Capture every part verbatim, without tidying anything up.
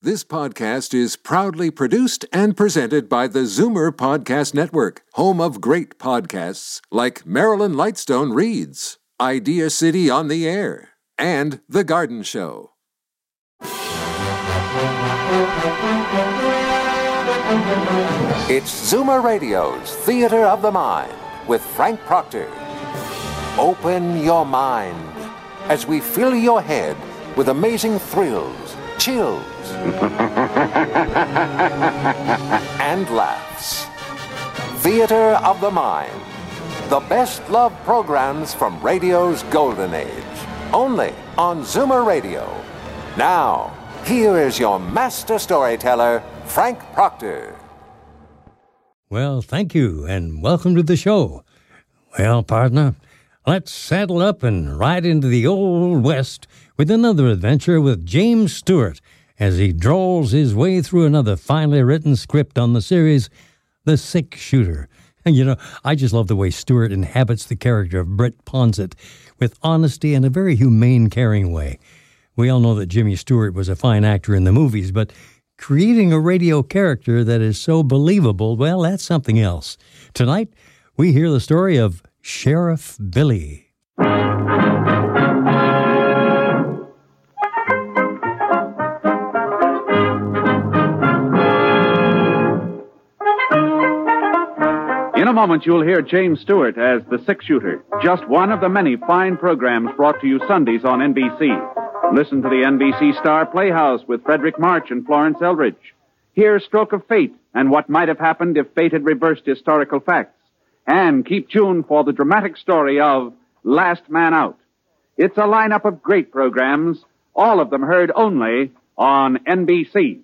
This podcast is proudly produced and presented by the Zoomer Podcast Network, home of great podcasts like Marilyn Lightstone Reads, Idea City on the Air, and The Garden Show. It's Zoomer Radio's Theater of the Mind with Frank Proctor. Open your mind as we fill your head with amazing thrills, chills, and laughs. Theater of the Mind. The best love programs from radio's golden age. Only on Zoomer Radio. Now, here is your master storyteller, Frank Proctor. Well, thank you, and welcome to the show. Well, partner, let's saddle up and ride into the Old West with another adventure with James Stewart as he drawls his way through another finely written script on the series, The Six Shooter. And, you know, I just love the way Stewart inhabits the character of Britt Ponsett with honesty and a very humane, caring way. We all know that Jimmy Stewart was a fine actor in the movies, but creating a radio character that is so believable, well, that's something else. Tonight, we hear the story of Sheriff Billy. In a moment, you'll hear James Stewart as the Six Shooter, just one of the many fine programs brought to you Sundays on N B C. Listen to the N B C Star Playhouse with Frederick March and Florence Eldridge. Hear Stroke of Fate and what might have happened if fate had reversed historical facts. And keep tuned for the dramatic story of Last Man Out. It's a lineup of great programs, all of them heard only on N B C.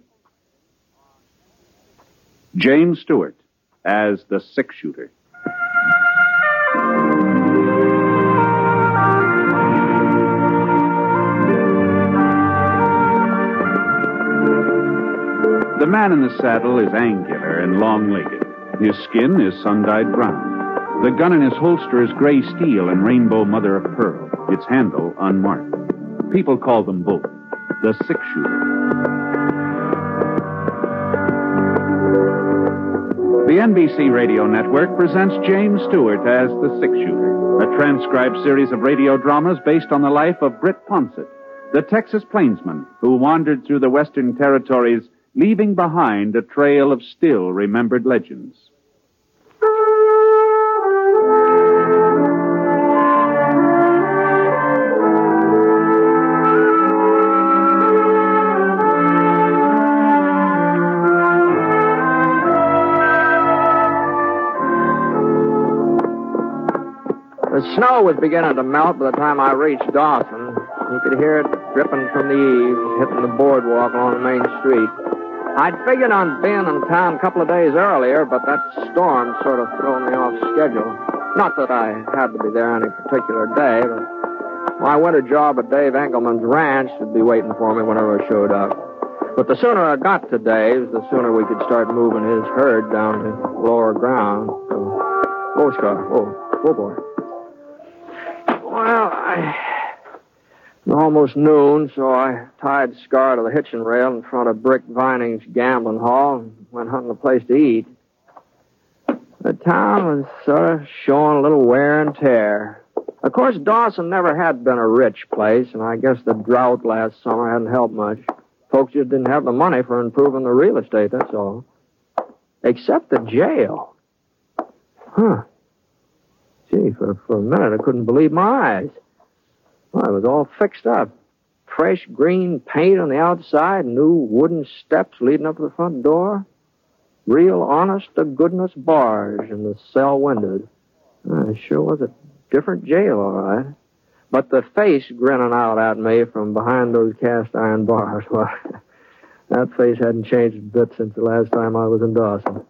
James Stewart as the Six Shooter. The man in the saddle is angular and long-legged. His skin is sun-dyed brown. The gun in his holster is gray steel and rainbow mother of pearl, its handle unmarked. People call them both the Six Shooter. The N B C Radio Network presents James Stewart as the Six Shooter, a transcribed series of radio dramas based on the life of Britt Ponsett, the Texas plainsman who wandered through the Western Territories, leaving behind a trail of still-remembered legends. The snow was beginning to melt by the time I reached Dawson. You could hear it dripping from the eaves, hitting the boardwalk along the main street. I'd figured on being in town a couple of days earlier, but that storm sort of threw me off schedule. Not that I had to be there any particular day, but my winter job at Dave Engelman's ranch would be waiting for me whenever I showed up. But the sooner I got to Dave's, the sooner we could start moving his herd down to lower ground. So, oh, Scar. Oh, oh, boy. Well, I... It was almost noon, so I tied Scar to the hitching rail in front of Brick Vining's gambling hall and went hunting a place to eat. The town was sort of showing a little wear and tear. Of course, Dawson never had been a rich place, and I guess the drought last summer hadn't helped much. Folks just didn't have the money for improving the real estate, that's all. Except the jail. Huh. Gee, for, for a minute I couldn't believe my eyes. Well, it was all fixed up. Fresh green paint on the outside, new wooden steps leading up to the front door. Real honest-to-goodness bars in the cell windows. Uh, it sure was a different jail, all right. But the face grinning out at me from behind those cast-iron bars, well, that face hadn't changed a bit since the last time I was in Dawson.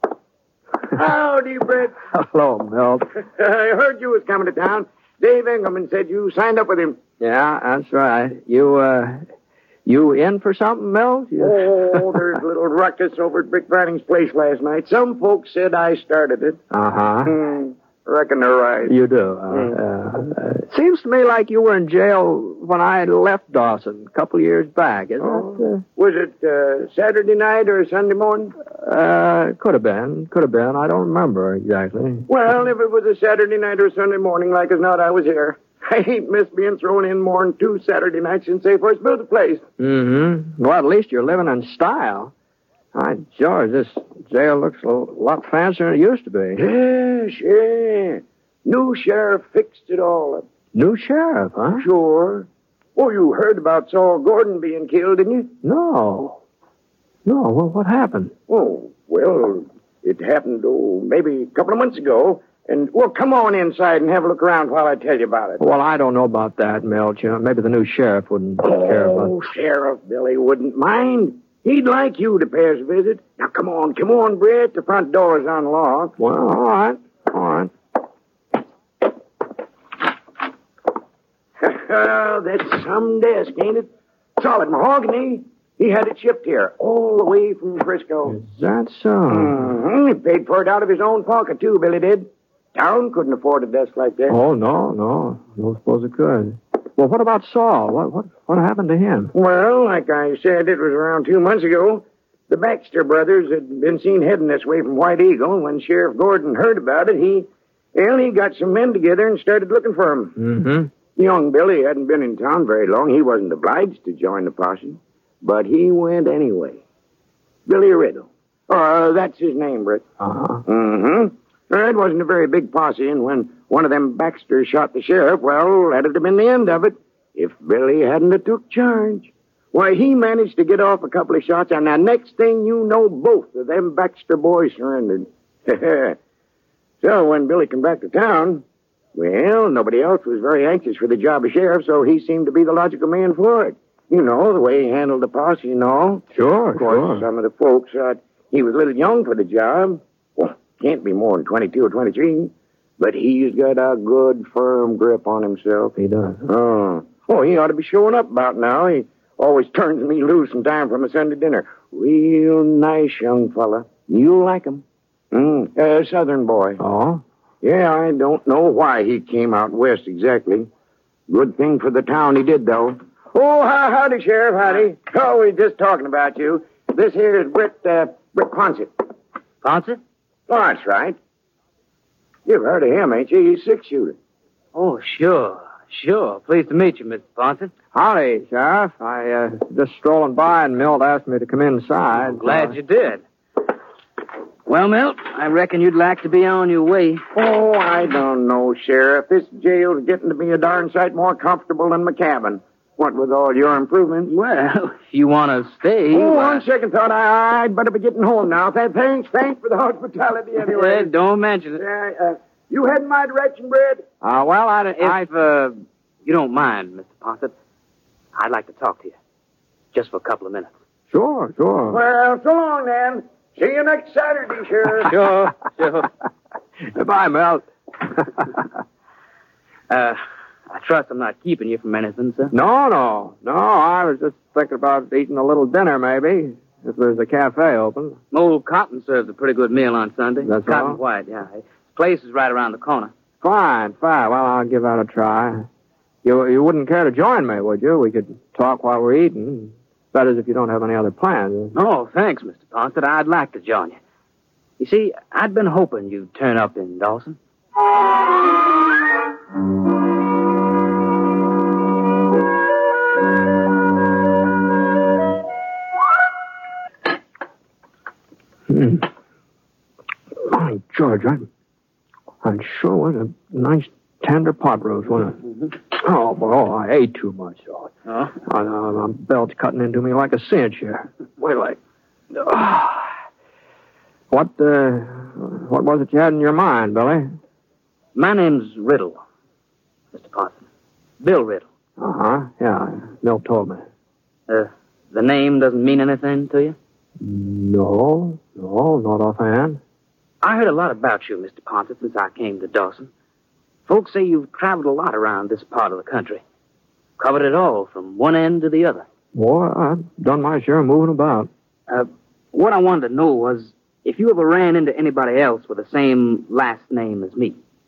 Howdy, Britt. Hello, Milt. I heard you was coming to town. Dave Engelman said you signed up with him. Yeah, that's right. You, uh, you in for something, Milt? You... Oh, there's a little ruckus over at Brick Vining's place last night. Some folks said I started it. Uh-huh. Hmm. reckon they're right. You do? Uh, Mm. uh, uh, seems to me like you were in jail when I left Dawson a couple of years back, isn't Oh. Was it uh, Saturday night or Sunday morning? it? Uh, could have been. Could have been. I don't remember exactly. Well, if it was a Saturday night or Sunday morning, like as not, I was here. I ain't missed being thrown in more than two Saturday nights since they first built the place. Mm-hmm. Well, at least you're living in style. Hi, George, this jail looks a lot fancier than it used to be. Yes, yeah. New sheriff fixed it all up. New sheriff, huh? Sure. Oh, you heard about Saul Gordon being killed, didn't you? No. No, well, what happened? Oh, well, it happened, oh, maybe a couple of months ago. And, well, come on inside and have a look around while I tell you about it. Well, I don't know about that, Milch. You know, maybe the new sheriff wouldn't care about Oh, Sheriff Billy wouldn't mind. He'd like you to pay us a visit. Now, come on, come on, Brett. The front door's unlocked. Well, all right. All right. Oh, that's some desk, ain't it? Solid mahogany. He had it shipped here, all the way from Frisco. Is that so? Mm-hmm. He paid for it out of his own pocket, too, Billy did. Town couldn't afford a desk like that. Oh, no, no. Don't suppose it could. Well, what about Saul? What what what happened to him? Well, like I said, it was around two months ago. The Baxter brothers had been seen heading this way from White Eagle. And when Sheriff Gordon heard about it, he, well, he got some men together and started looking for him. Mm-hmm. Young Billy hadn't been in town very long. He wasn't obliged to join the posse. But he went anyway. Billy Riddle. Uh, that's his name, Britt. Uh-huh. Mm-hmm. It wasn't a very big posse, and when one of them Baxters shot the sheriff, well, that'd have been the end of it. If Billy hadn't have took charge. Why, he managed to get off a couple of shots, and the next thing you know, both of them Baxter boys surrendered. So when Billy came back to town, well, nobody else was very anxious for the job of sheriff, so he seemed to be the logical man for it. You know, the way he handled the posse and all. Sure, Of course, sure. some of the folks thought he was a little young for the job. Well, can't be more than twenty-two or twenty-three. But he's got a good, firm grip on himself. He does. Oh. Oh, he ought to be showing up about now. He always turns me loose in time from a Sunday dinner. Real nice young fella. You'll like him. Mm, a southern boy. Oh? Yeah, I don't know why he came out west exactly. Good thing for the town he did, though. Oh, how, howdy, Sheriff, howdy. Oh, we're just talking about you. This here is Britt, uh, Britt Ponset. Ponset? Oh, that's right. You've heard of him, ain't you? He's six-shooter. Oh, sure, sure. Pleased to meet you, Mister Ponset. Howdy, Sheriff. I, uh, just strolling by and Milt asked me to come inside. Glad so- you did. Well, Milt, I reckon you'd like to be on your way. Oh, I don't know, Sheriff. This jail's getting to be a darn sight more comfortable than my cabin. What with all your improvements? Well, if you want to stay... Oh, why- on second thought, I, I'd better be getting home now. Th- Thanks, thanks for the hospitality anyway. Well, don't mention it. Yeah, uh, you heading my direction, Brett? Uh, well, I, I, If uh, you don't mind, Mister Ponset, I'd like to talk to you. Just for a couple of minutes. Sure, sure. Well, so long, then. See you next Saturday, Sheriff. Sure, sure. Goodbye, Milt. Uh, I trust I'm not keeping you from anything, sir. No, no, no. I was just thinking about eating a little dinner, maybe, if there's a cafe open. Old Cotton serves a pretty good meal on Sunday. That's Cotton all? White, yeah. His place is right around the corner. Fine, fine. Well, I'll give that a try. You you wouldn't care to join me, would you? We could talk while we're eating. That is, if you don't have any other plans. Oh, thanks, Mister Ponset. I'd like to join you. You see, I'd been hoping you'd turn up in Dawson. Hmm. My George, I, I sure was a nice tender pot roast, wasn't it? Mm-hmm. Oh, boy, oh, I ate too much. Oh, Oh? oh no, my belt's cutting into me like a cinch here. Wait till I... Oh. What, uh, what was it you had in your mind, Billy? My name's Riddle, Mister Ponset. Bill Riddle. Uh-huh, yeah, Milt told me. Uh, the name doesn't mean anything to you? No, no, not offhand. I heard a lot about you, Mister Ponset, since I came to Dawson. Folks say you've traveled a lot around this part of the country. Covered it all, from one end to the other. Boy, I've done my share of moving about. Uh, what I wanted to know was if you ever ran into anybody else with the same last name as me.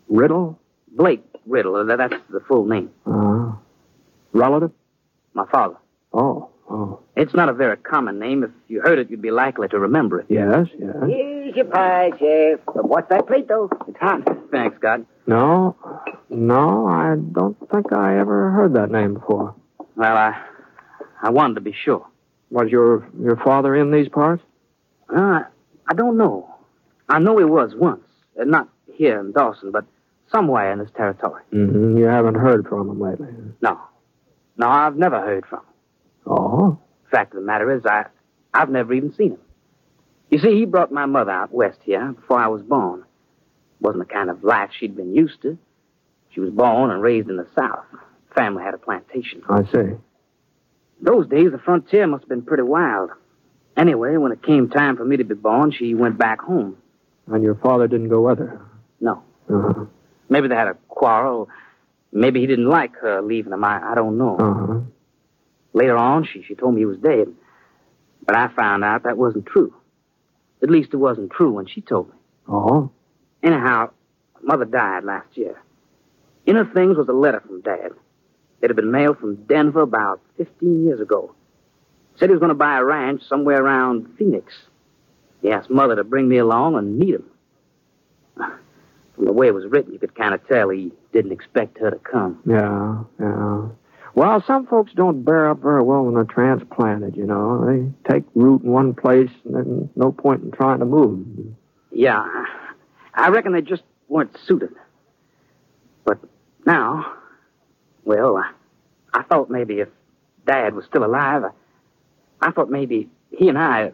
Riddle? Blake Riddle. That- That's the full name. Uh, relative? My father. Oh, oh. It's not a very common name. If you heard it, you'd be likely to remember it. Yes, yes. Here's your pie, Sheriff. But what's that plate, though? It's hot. Thanks, God. No, no, I don't think I ever heard that name before. Well, I I wanted to be sure. Was your your father in these parts? Uh, I don't know. I know he was once. Uh, not here in Dawson, but somewhere in this territory. Mm-hmm. You haven't heard from him lately? No. No, I've never heard from him. Oh? Fact of the matter is, I, I've never even seen him. You see, he brought my mother out west here before I was born. Wasn't the kind of life she'd been used to. She was born and raised in the South. Family had a plantation. I see. Those days, the frontier must have been pretty wild. Anyway, when it came time for me to be born, she went back home. And your father didn't go with her? No. Uh-huh. Maybe they had a quarrel. Maybe he didn't like her leaving him. I, I don't know. Uh-huh. Later on, she, she told me he was dead. But I found out that wasn't true. At least it wasn't true when she told me. Oh? Anyhow, Mother died last year. In her things was a letter from Dad. It had been mailed from Denver about fifteen years ago. Said he was going to buy a ranch somewhere around Phoenix. He asked Mother to bring me along and meet him. From the way it was written, you could kind of tell he didn't expect her to come. Yeah, yeah. Well, some folks don't bear up very well when they're transplanted, you know. They take root in one place, and there's no point in trying to move. Yeah, I reckon they just weren't suited. But now, well, I, I thought maybe if Dad was still alive, I, I thought maybe he and I...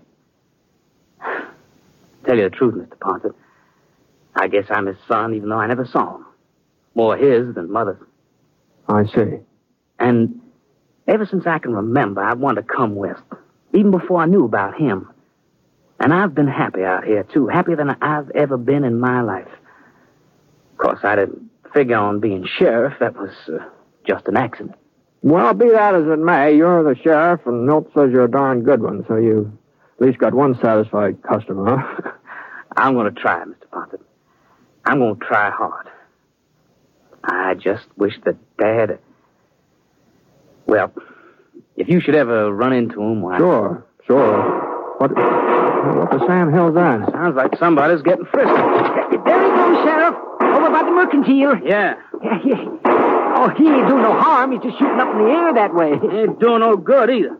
Tell you the truth, Mister Ponset, I guess I'm his son, even though I never saw him. More his than Mother's. I see. And ever since I can remember, I've wanted to come west, even before I knew about him. And I've been happy out here, too, happier than I've ever been in my life. Of course, I didn't figure on being sheriff. That was uh, just an accident. Well, be that as it may, you're the sheriff, and Milt says you're a darn good one, so you've at least got one satisfied customer, huh? I'm going to try, Mister Ponset. I'm going to try hard. I just wish that Dad... Well, if you should ever run into him, why... Sure, sure. What, what the Sam Hill's that? Sounds like somebody's getting frisky. There he goes, Sheriff. Over by the mercantile. Yeah. Yeah, yeah. Oh, he ain't doing no harm. He's just shooting up in the air that way. Ain't doing no good either.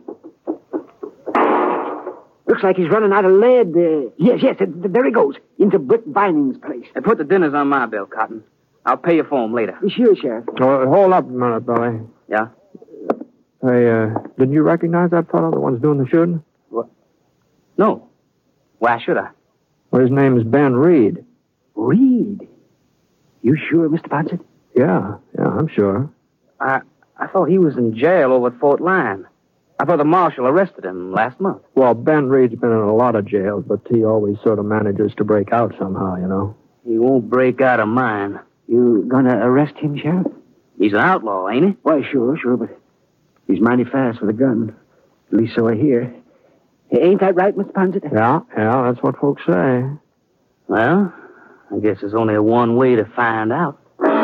Looks like he's running out of lead. Uh, yes, yes, uh, there he goes. Into Brick Vining's place. Hey, put the dinners on my bill, Cotton. I'll pay you for them later. Sure, Sheriff. Oh, hold up a minute, Billy. Yeah? Hey, uh, didn't you recognize that fellow, the one's doing the shooting? What? No. Why should I? Well, his name is Ben Reed. Reed? You sure, Mister Ponset? Yeah, yeah, I'm sure. I I thought he was in jail over at Fort Lyon. I thought the marshal arrested him last month. Well, Ben Reed's been in a lot of jails, but he always sort of manages to break out somehow, you know. He won't break out of mine. You gonna arrest him, Sheriff? He's an outlaw, ain't he? Why, sure, sure, but he's mighty fast with a gun. At least so I hear. Ain't that right, Mister Ponset? Yeah, yeah, that's what folks say. Well, I guess there's only one way to find out.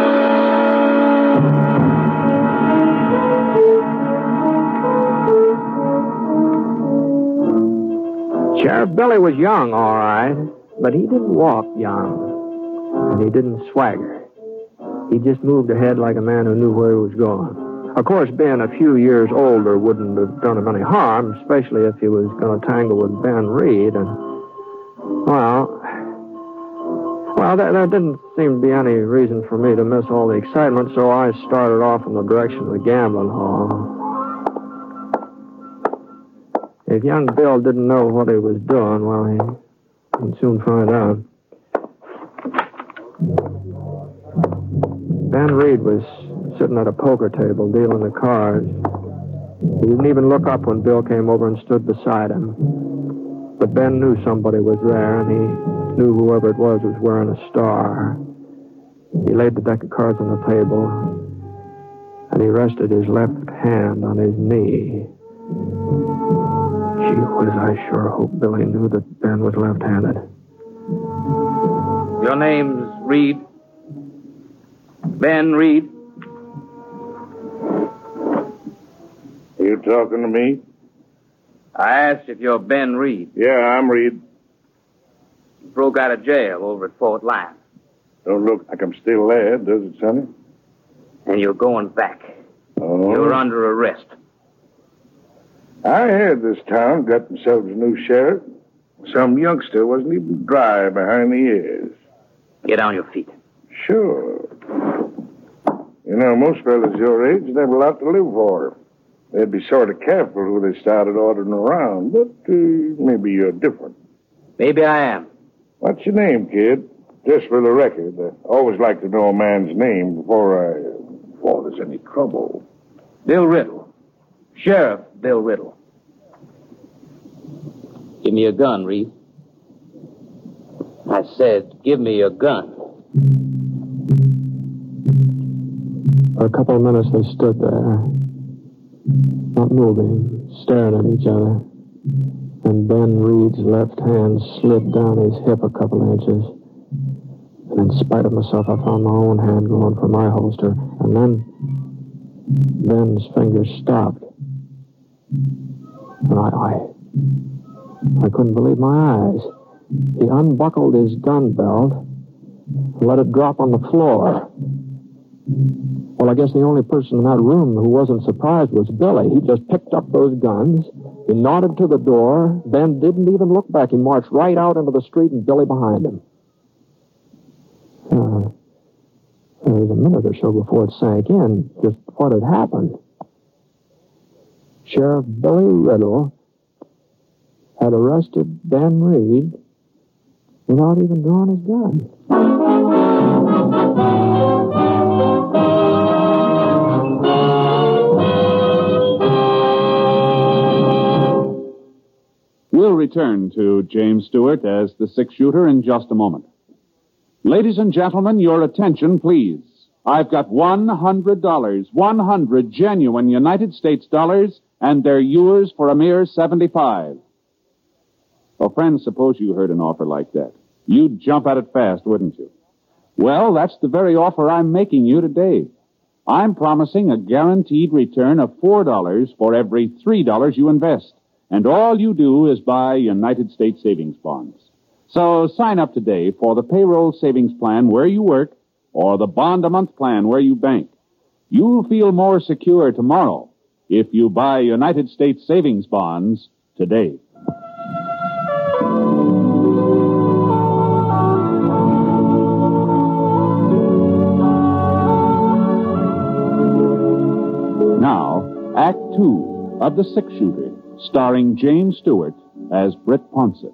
Sheriff Billy was young, all right, but he didn't walk young, and he didn't swagger. He just moved ahead like a man who knew where he was going. Of course, being a few years older wouldn't have done him any harm, especially if he was going to tangle with Ben Reed, and, well, well, there, there didn't seem to be any reason for me to miss all the excitement, so I started off in the direction of the gambling hall. If young Bill didn't know what he was doing, well, he, he'd soon find out. Ben Reed was sitting at a poker table dealing the cards. He didn't even look up when Bill came over and stood beside him. But Ben knew somebody was there, and he knew whoever it was was wearing a star. He laid the deck of cards on the table, and he rested his left hand on his knee. Gee whiz, I sure hope Billy knew that Ben was left-handed. Your name's Reed? Ben Reed. You talking to me? I asked if you're Ben Reed. Yeah, I'm Reed. You broke out of jail over at Fort Lyon. Don't look like I'm still there, does it, Sonny? And you're going back. Oh. You're under arrest. I heard this town got themselves a new sheriff. Some youngster wasn't even dry behind the ears. Get on your feet. Sure. You know, most fellas your age have a lot to live for. They'd be sort of careful who they started ordering around, but uh, maybe you're different. Maybe I am. What's your name, kid? Just for the record, I always like to know a man's name before I... before there's any trouble. Bill Riddle. Sheriff Bill Riddle. Give me your gun, Reed. I said, give me your gun. For a couple of minutes, they stood there, not moving, staring at each other. And Ben Reed's left hand slid down his hip a couple of inches. And in spite of myself, I found my own hand going for my holster. And then Ben's fingers stopped. And I, I, I couldn't believe my eyes. He unbuckled his gun belt and let it drop on the floor. Well, I guess the only person in that room who wasn't surprised was Billy. He just picked up those guns. He nodded to the door. Ben didn't even look back. He marched right out into the street and Billy behind him. Uh, there was a minute or so before it sank in just what had happened. Sheriff Billy Riddle had arrested Ben Reed without even drawing his gun. We'll return to James Stewart as the six-shooter in just a moment. Ladies and gentlemen, your attention, please. I've got one hundred dollars, one hundred genuine United States dollars, and they're yours for a mere seventy-five. Well, friends, suppose you heard an offer like that. You'd jump at it fast, wouldn't you? Well, that's the very offer I'm making you today. I'm promising a guaranteed return of four dollars for every three dollars you invest. And all you do is buy United States savings bonds. So sign up today for the payroll savings plan where you work or the bond-a-month plan where you bank. You'll feel more secure tomorrow if you buy United States savings bonds today. Now, Act Two of The Six-Shooter, starring James Stewart as Britt Ponsett.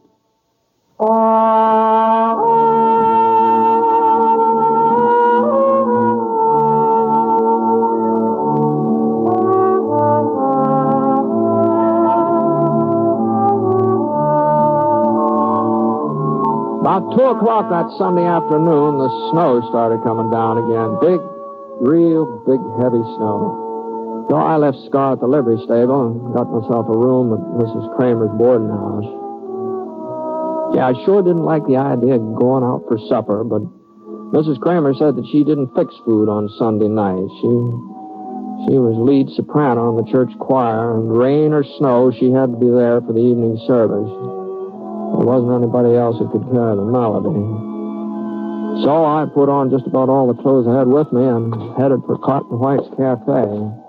About two o'clock that Sunday afternoon, the snow started coming down again. Big, real big, heavy snow. So I left Scar at the livery stable and got myself a room at Missus Kramer's boarding house. Yeah, I sure didn't like the idea of going out for supper, but Missus Kramer said that she didn't fix food on Sunday nights. She, she was lead soprano in the church choir, and rain or snow, she had to be there for the evening service. There wasn't anybody else who could carry the melody. So I put on just about all the clothes I had with me and headed for Cotton White's Cafe.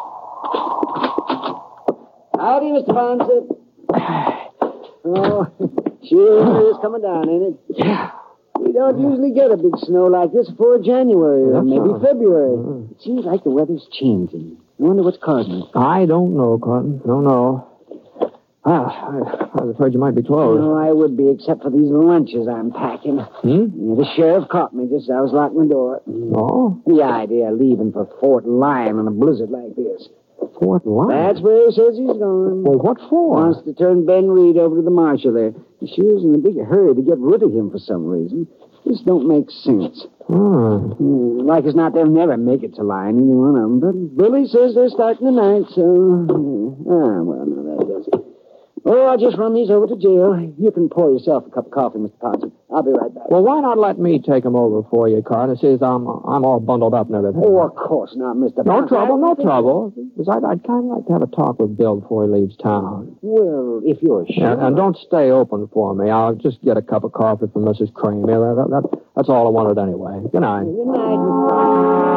Howdy, Mister Ponsett. Oh, sure is coming down, ain't it? Yeah. We don't usually get a big snow like this before January or That's maybe right. February. Mm. It seems like the weather's changing. I wonder what's causing it. I don't know, Cotton. Don't know. Ah, I, I was afraid you might be closed. No, I would be, except for these lunches I'm packing. Hmm? Yeah, the sheriff caught me just as I was locking the door. Oh? The idea of leaving for Fort Lyon in a blizzard like this. Fort Lyon? That's where he says he's going. Well, what for? Wants to turn Ben Reed over to the marshal there. He sure is in a big hurry to get rid of him for some reason. This don't make sense. Hmm. Hmm, like as not, they'll never make it to Lyon, either one of them. But Billy says they're starting tonight, so... yeah. Ah, well, no, that does it. Oh, I'll just run these over to jail. You can pour yourself a cup of coffee, Mister Ponson. I'll be right back. Well, why not let me take them over for you, Carter, since I'm, I'm all bundled up and everything? Oh, of course not, Mister No Ponson. trouble, no trouble. Because I'd, I'd kind of like to have a talk with Bill before he leaves town. Well, if you're sure. And, and don't stay open for me. I'll just get a cup of coffee from Missus Crane. Yeah, that, that, that's all I wanted anyway. Good night. Good night, Mister Ponson.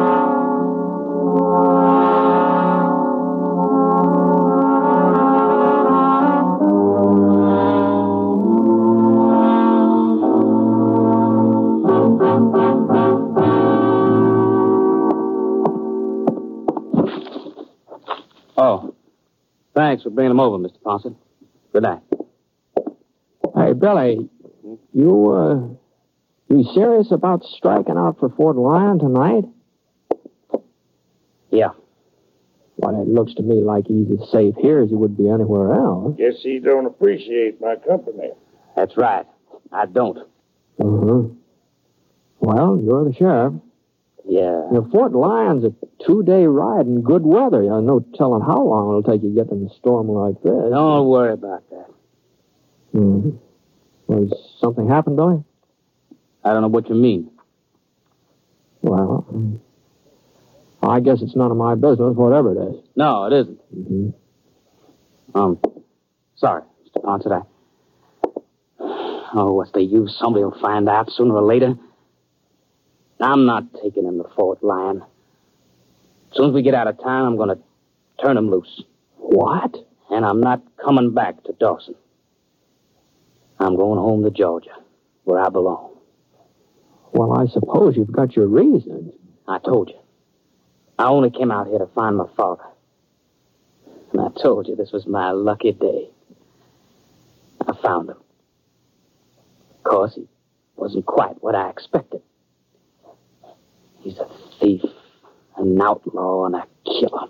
Oh, thanks for bringing them over, Mister Ponson. Good night. Hey, Billy, you, uh, you serious about striking out for Fort Lyon tonight? Yeah. Well, it looks to me like he's as safe here as he would be anywhere else. Guess he don't appreciate my company. That's right. I don't. Uh-huh. Well, you're the sheriff. Yeah. Now, Fort Lyon's a two-day ride in good weather. You know, no telling how long it'll take you to get in a storm like this. Don't worry about that. Mm-hmm. Was something happened, Billy? I don't know what you mean. Well, um, I guess it's none of my business, whatever it is. No, it isn't. Mm-hmm. Um, sorry, Mister Ponson. I... Oh, what's the use? Somebody will find out sooner or later. I'm not taking him to Fort Lyon. As soon as we get out of town, I'm going to turn him loose. What? And I'm not coming back to Dawson. I'm going home to Georgia, where I belong. Well, I suppose you've got your reasons. I told you. I only came out here to find my father. And I told you this was my lucky day. I found him. Of course, he wasn't quite what I expected. He's a thief, an outlaw, and a killer.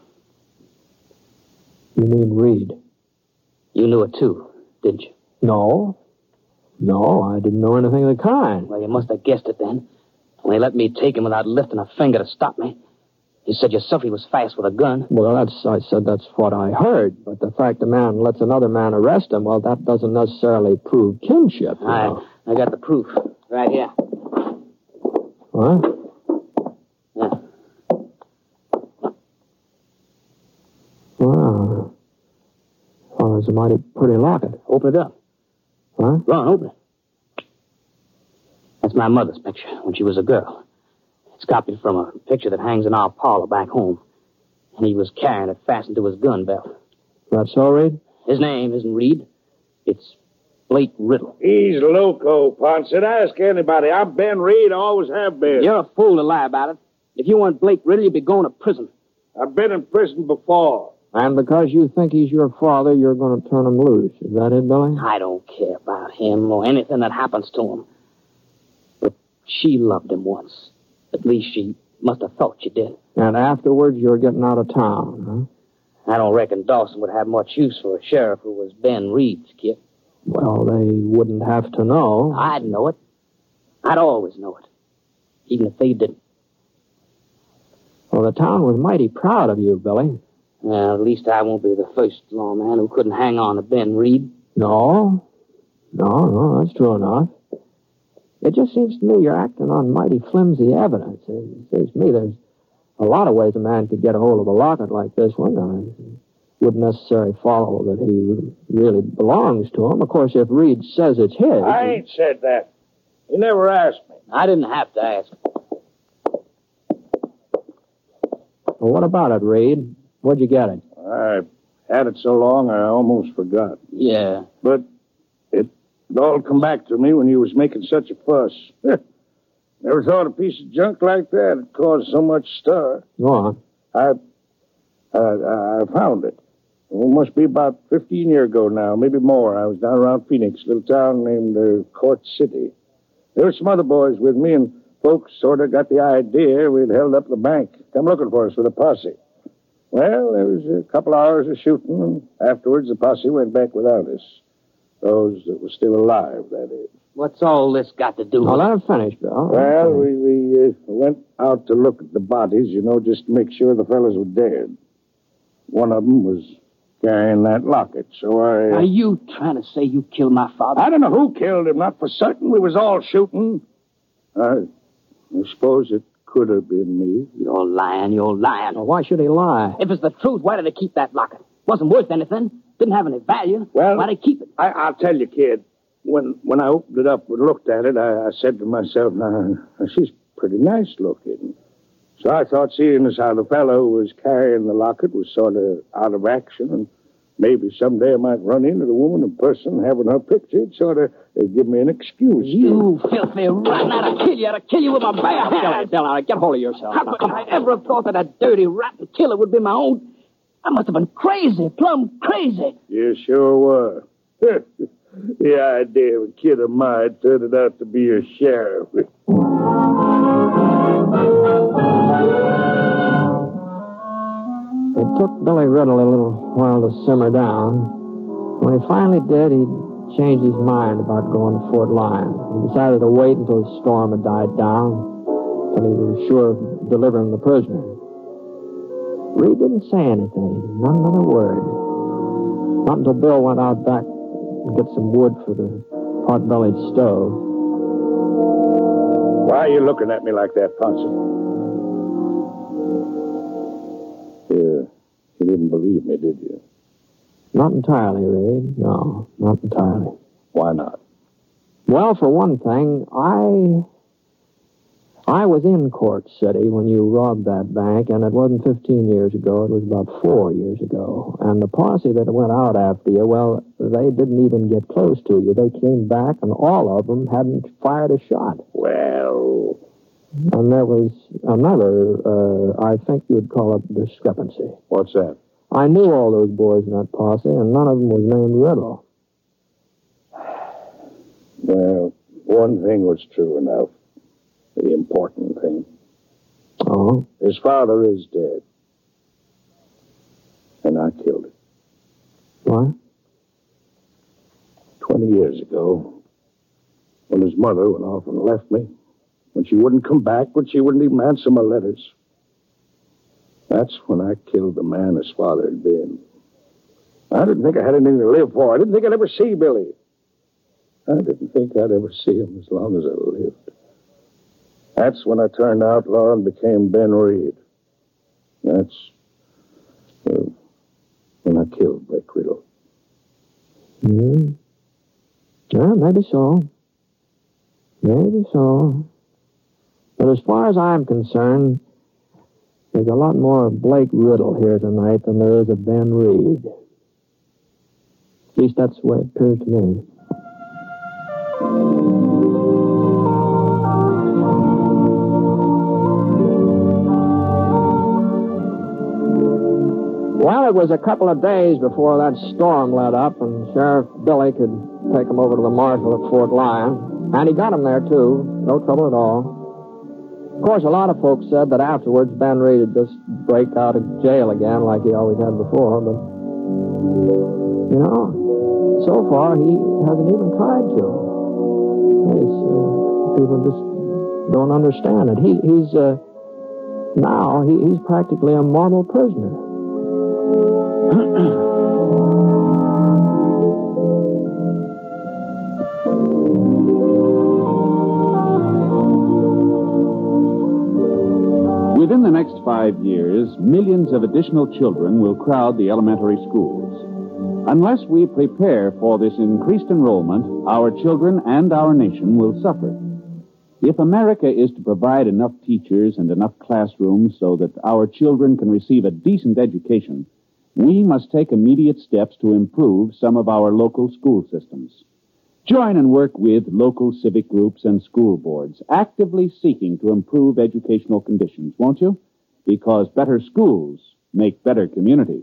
You mean Reed? You knew it too, didn't you? No. No, I didn't know anything of the kind. Well, you must have guessed it then. When they let me take him without lifting a finger to stop me. You said yourself he was fast with a gun. Well, that's, I said that's what I heard. But the fact a man lets another man arrest him, well, that doesn't necessarily prove kinship. You I, know. I got the proof right here. What? Yeah. Wow. Well, it's a mighty pretty locket. Open it up. Huh? Go on, open it. That's my mother's picture when she was a girl. It's copied from a picture that hangs in our parlor back home. And he was carrying it fastened to his gun belt. That's all, Reed? His name isn't Reed. It's Blake Riddle. He's loco, Ponson. Ask anybody. I'm Ben Reed. I always have been. You're a fool to lie about it. If you weren't Blake Riddle, you'd be going to prison. I've been in prison before. And because you think he's your father, you're going to turn him loose. Is that it, Billy? I don't care about him or anything that happens to him. But she loved him once. At least she must have thought she did. And afterwards, you're getting out of town, huh? I don't reckon Dawson would have much use for a sheriff who was Ben Reed's kid. Well, they wouldn't have to know. I'd know it. I'd always know it. Even if they didn't. Well, the town was mighty proud of you, Billy. Well, at least I won't be the first lawman who couldn't hang on to Ben Reed. No. No, no, that's true enough. It just seems to me you're acting on mighty flimsy evidence. It seems to me there's a lot of ways a man could get a hold of a locket like this one. It wouldn't necessarily follow that he really belongs to him. Of course, if Reed says it's his... I ain't said that. He never asked me. I didn't have to ask. Well, what about it, Reed? Where'd you get it? I had it so long I almost forgot. Yeah. But it all come back to me when you was making such a fuss. Never thought a piece of junk like that would cause so much stir. Go on. I, I, I found it. It must be about fifteen years ago now, maybe more. I was down around Phoenix, a little town named uh, Court City. There were some other boys with me, and folks sort of got the idea we'd held up the bank. Come looking for us with a posse. Well, there was a couple hours of shooting, and afterwards the posse went back without us. Those that were still alive, that is. What's all this got to do Now, with let him finish, Bill. Well, we, we uh, went out to look at the bodies, you know, just to make sure the fellas were dead. One of them was carrying that locket, so I... Are you trying to say you killed my father? I don't know who killed him, not for certain. We was all shooting. I, I suppose it could have been me. You're lying, you're lying. Well, why should he lie? If it's the truth, why did they keep that locket? Wasn't worth anything. Didn't have any value. Well, why'd they keep it? I, I'll tell you, kid. When when I opened it up and looked at it, I, I said to myself, now, she's pretty nice looking. So I thought, seeing as how the fellow who was carrying the locket was sort of out of action, and maybe someday I might run into the woman in person having her picture, it'd sort of it'd give me an excuse. You filthy rotten! I'd kill you. I'd kill you with my bare hands. Bill, now, get hold of yourself. How could I ever have thought that a dirty, rotten killer would be my own? I must have been crazy, plumb crazy. You sure were. The idea of a kid of mine turning out to be a sheriff. It took Billy Riddle a little while to simmer down. When he finally did, he changed his mind about going to Fort Lyon. He decided to wait until the storm had died down, until he was sure of delivering the prisoner. Reed didn't say anything, not another word. Not until Bill went out back to get some wood for the pot-bellied stove. Why are you looking at me like that, Ponce? You, you didn't believe me, did you? Not entirely, Reed. No, not entirely. Why not? Well, for one thing, I... I was in Court City when you robbed that bank, and it wasn't fifteen years ago. It was about four years ago. And the posse that went out after you, well, they didn't even get close to you. They came back, and all of them hadn't fired a shot. Well... And there was another, uh, I think you would call it discrepancy. What's that? I knew all those boys in that posse, and none of them was named Riddle. Well, one thing was true enough. The important thing. Oh? His father is dead. And I killed him. What? Twenty years ago, when his mother went off and left me, when she wouldn't come back, when she wouldn't even answer my letters, that's when I killed the man his father had been. I didn't think I had anything to live for. I didn't think I'd ever see Billy. I didn't think I'd ever see him as long as I lived. That's when I turned outlaw and became Ben Reed. That's uh, when I killed Blake Riddle. Hmm. Yeah, maybe so. Maybe so. But as far as I'm concerned, there's a lot more of Blake Riddle here tonight than there is of Ben Reed. At least that's the way it appears to me. Well, it was a couple of days before that storm let up, and Sheriff Billy could take him over to the marshal at Fort Lyon. And he got him there, too. No trouble at all. Of course, a lot of folks said that afterwards Ben Reed would just break out of jail again like he always had before, but, you know, so far he hasn't even tried to. It's, uh, people just don't understand it. He, he's, uh, now, he, he's practically a model prisoner. Within the next five years, millions of additional children will crowd the elementary schools. Unless we prepare for this increased enrollment, our children and our nation will suffer. If America is to provide enough teachers and enough classrooms so that our children can receive a decent education, we must take immediate steps to improve some of our local school systems. Join and work with local civic groups and school boards, actively seeking to improve educational conditions, won't you? Because better schools make better communities.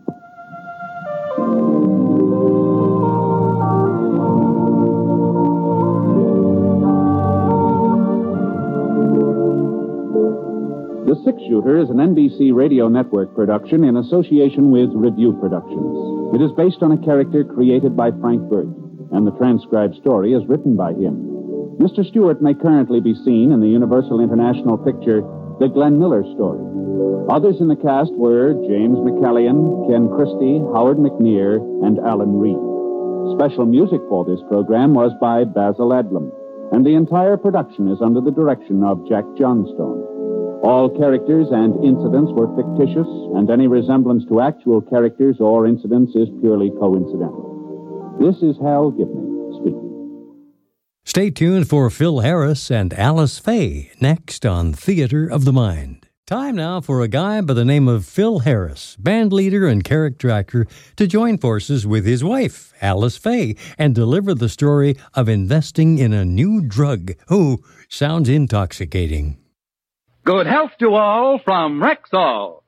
The Six Shooter is an N B C Radio Network production in association with Review Productions. It is based on a character created by Frank Burt, and the transcribed story is written by him. Mister Stewart may currently be seen in the Universal International picture The Glenn Miller Story. Others in the cast were James McCallion, Ken Christie, Howard McNear, and Alan Reed. Special music for this program was by Basil Adlam, and the entire production is under the direction of Jack Johnstone. All characters and incidents were fictitious, and any resemblance to actual characters or incidents is purely coincidental. This is Hal Gibney speaking. Stay tuned for Phil Harris and Alice Faye next on Theater of the Mind. Time now for a guy by the name of Phil Harris, band leader and character actor, to join forces with his wife, Alice Faye, and deliver the story of investing in a new drug. Oh, sounds intoxicating. Good health to all from Rexall.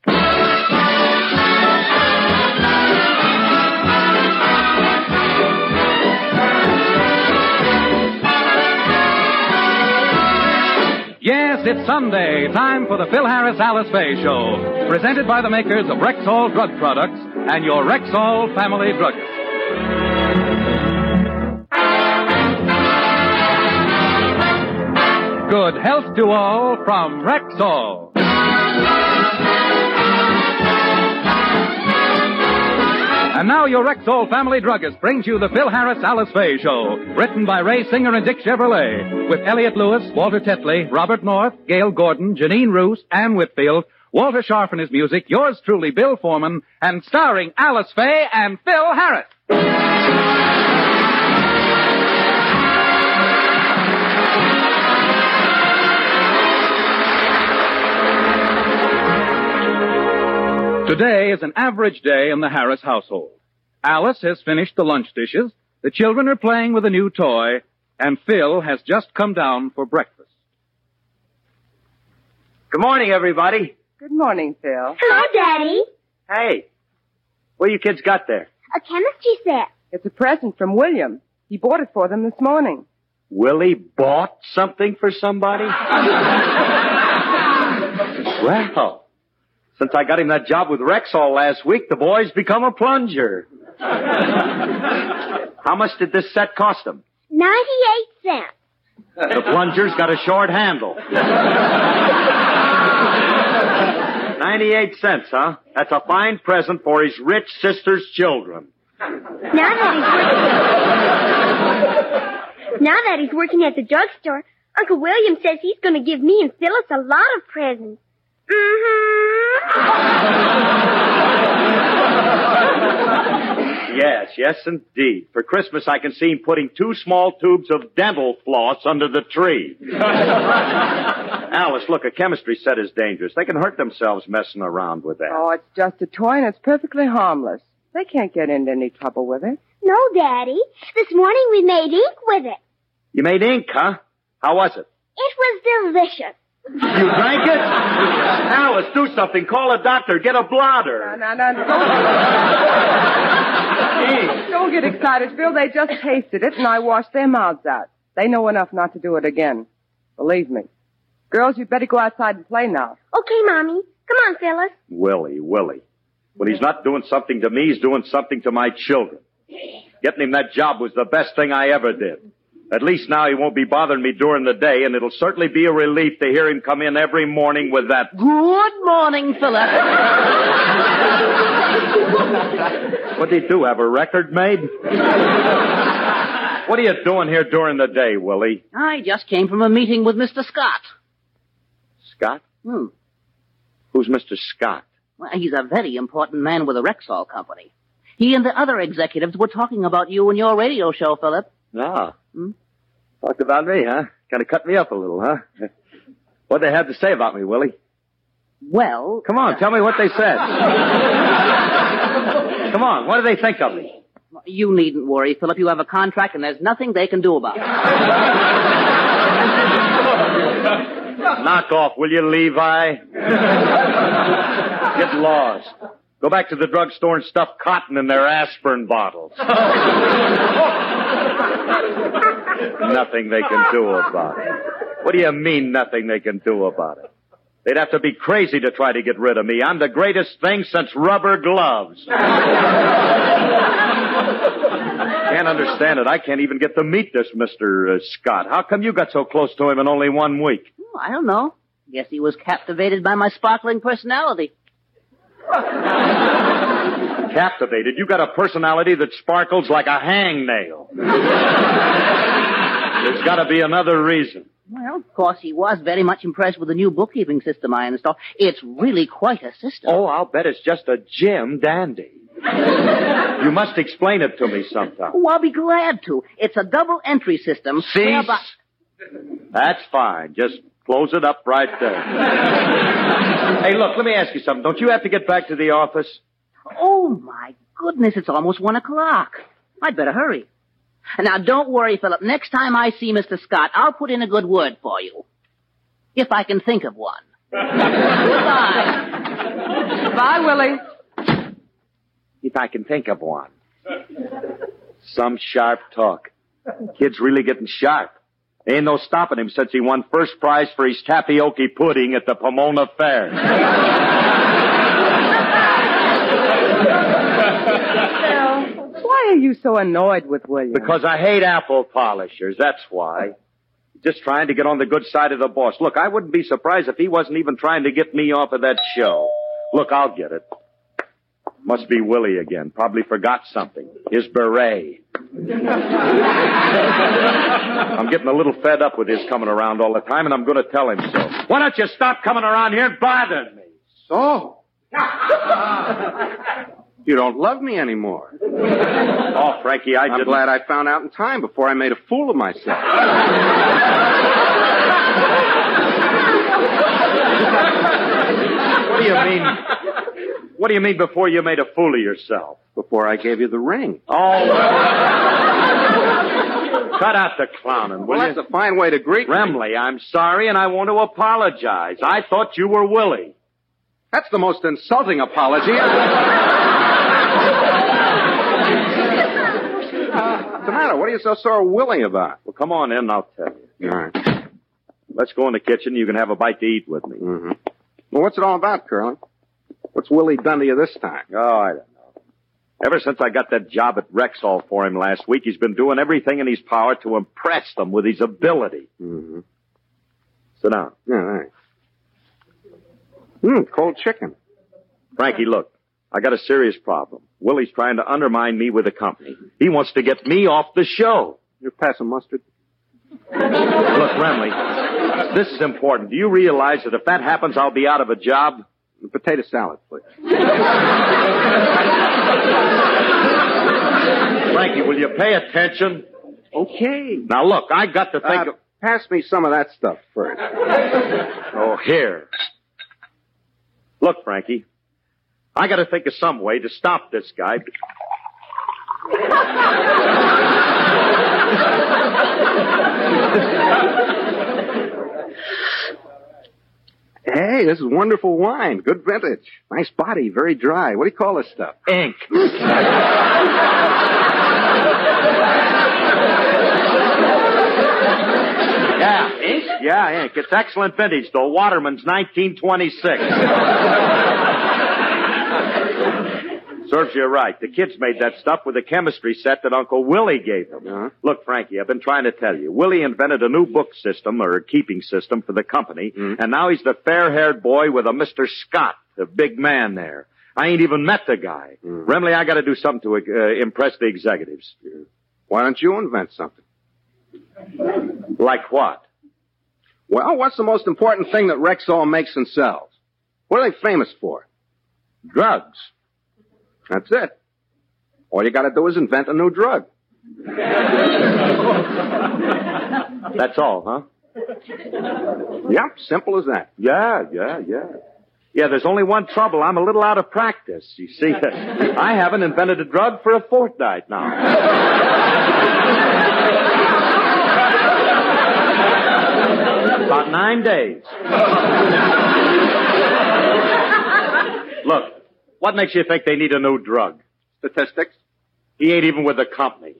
Yes, it's Sunday, time for the Phil Harris Alice Faye Show, presented by the makers of Rexall Drug Products and your Rexall family druggist. Good health to all from Rexall. And now your Rexall family druggist brings you the Phil Harris Alice Faye Show, written by Ray Singer and Dick Chevrolet, with Elliot Lewis, Walter Tetley, Robert North, Gail Gordon, Janine Roos, Ann Whitfield, Walter Scharf and his music, yours truly, Bill Foreman, and starring Alice Faye and Phil Harris. Today is an average day in the Harris household. Alice has finished the lunch dishes, the children are playing with a new toy, and Phil has just come down for breakfast. Good morning, everybody. Good morning, Phil. Hello, Daddy. Hey, what you kids got there? A chemistry set. It's a present from William. He bought it for them this morning. Willie bought something for somebody? Well, since I got him that job with Rexall last week, the boy's become a plunger. How much did this set cost him? Ninety-eight cents. The plunger's got a short handle. Ninety-eight cents, huh? That's a fine present for his rich sister's children. Now that he's working, now that he's working at the drugstore, Uncle William says he's going to give me and Phyllis a lot of presents. Yes, yes, indeed. For Christmas, I can see him putting two small tubes of dental floss under the tree. Alice, look, a chemistry set is dangerous. They can hurt themselves messing around with that. Oh, it's just a toy and it's perfectly harmless. They can't get into any trouble with it. No, Daddy. This morning we made ink with it. You made ink, huh? How was it? It was delicious. You drank it? Alice, do something. Call a doctor. Get a blotter. No, no, no. Don't, don't get excited, Phil. They just tasted it, and I washed their mouths out. They know enough not to do it again. Believe me. Girls, you'd better go outside and play now. Okay, Mommy. Come on, Phyllis. Willie, Willie. When he's not doing something to me, he's doing something to my children. Getting him that job was the best thing I ever did. At least now he won't be bothering me during the day, and it'll certainly be a relief to hear him come in every morning with that... Good morning, Philip. What'd he do, have a record made? What are you doing here during the day, Willie? I just came from a meeting with Mister Scott. Scott? Hmm. Who's Mister Scott? Well, he's a very important man with the Rexall Company. He and the other executives were talking about you and your radio show, Philip. Ah. Hmm? Talked about me, huh? Kind of cut me up a little, huh? What'd they have to say about me, Willie? Well... Come on, tell me what they said. Come on, what do they think of me? You needn't worry, Philip. You have a contract, and there's nothing they can do about it. Knock off, will you, Levi? Get lost. Go back to the drugstore and stuff cotton in their aspirin bottles. Nothing they can do about it. What do you mean, nothing they can do about it? They'd have to be crazy to try to get rid of me. I'm the greatest thing since rubber gloves. Can't understand it. I can't even get to meet this Mister Uh, Scott. How come you got so close to him in only one week? Oh, I don't know. Guess he was captivated by my sparkling personality. Captivated? You got a personality that sparkles like a hangnail. There's got to be another reason. Well, of course, he was very much impressed with the new bookkeeping system I installed. It's really quite a system. Oh, I'll bet it's just a Jim dandy. You must explain it to me sometime. Oh, I'll be glad to. It's a double entry system. See? Whereby... That's fine. Just close it up right there. Hey, look, let me ask you something. Don't you have to get back to the office? Oh, my goodness, it's almost one o'clock. I'd better hurry. Now, don't worry, Philip. Next time I see Mister Scott, I'll put in a good word for you. If I can think of one. Goodbye. Bye, Willie. If I can think of one. Some sharp talk. Kid's really getting sharp. Ain't no stopping him since he won first prize for his tapioca pudding at the Pomona Fair. Why are you so annoyed with William? Because I hate apple polishers, that's why. Just trying to get on the good side of the boss. Look, I wouldn't be surprised if he wasn't even trying to get me off of that show. Look, I'll get it. Must be Willie again. Probably forgot something. His beret. I'm getting a little fed up with his coming around all the time, and I'm going to tell him so. Why don't you stop coming around here and bothering me? So? You don't love me anymore. Oh, Frankie, I I'm didn't... glad I found out in time before I made a fool of myself. What do you mean? What do you mean before you made a fool of yourself? Before I gave you the ring. Oh. Cut out the clowning, will well, you? that's a fine way to greet me. Remley, I'm sorry, and I want to apologize. I thought you were Willie. That's the most insulting apology. What's the matter? What are you so sore Willie about? Well, come on in and I'll tell you. All right. Let's go in the kitchen. You can have a bite to eat with me. Mm-hmm. Well, what's it all about, Curly? What's Willie done to you this time? Oh, I don't know. Ever since I got that job at Rexall for him last week, he's been doing everything in his power to impress them with his ability. Mm-hmm. Sit down. Yeah, all right. Hmm, cold chicken. Frankie, look, I got a serious problem. Willie's trying to undermine me with the company. He wants to get me off the show. You're passing mustard? Look, Remley, this is important. Do you realize that if that happens, I'll be out of a job? Potato salad, please. Frankie, will you pay attention? Okay. Now, look, I got to think Uh, of... Pass me some of that stuff first. Oh, here. Look, Frankie, I got to think of some way to stop this guy. Hey, this is wonderful wine. Good vintage. Nice body, very dry. What do you call this stuff? Ink. Yeah, ink? Yeah, ink. It's excellent vintage, though. Waterman's nineteen twenty-six. Serves you right. The kids made that stuff with a chemistry set that Uncle Willie gave them. Uh-huh. Look, Frankie, I've been trying to tell you. Willie invented a new book system, or a keeping system, for the company, Mm. and now he's the fair-haired boy with a Mister Scott, the big man there. I ain't even met the guy. Mm. Remley, I got to do something to uh, impress the executives. Why don't you invent something? Like what? Well, what's the most important thing that Rexall makes and sells? What are they famous for? Drugs. That's it. All you got to do is invent a new drug. That's all, huh? Yep, simple as that. Yeah, yeah, yeah. Yeah, there's only one trouble. I'm a little out of practice. You see, I haven't invented a drug for a fortnight now. About nine days. Look, what makes you think they need a new drug? Statistics? He ain't even with the company.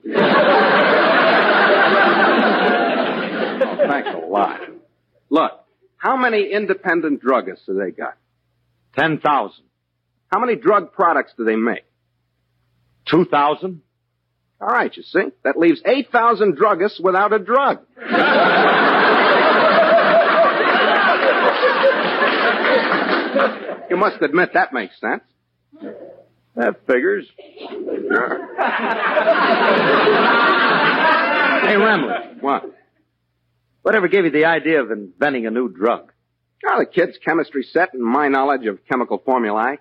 Thanks a lot. Look, how many independent druggists have they got? Ten thousand. How many drug products do they make? Two thousand. All right, you see. That leaves eight thousand druggists without a drug. You must admit that makes sense. That figures. Sure. Hey, Remley. What? Whatever gave you the idea of inventing a new drug? Oh, the kid's chemistry set and my knowledge of chemical formulae.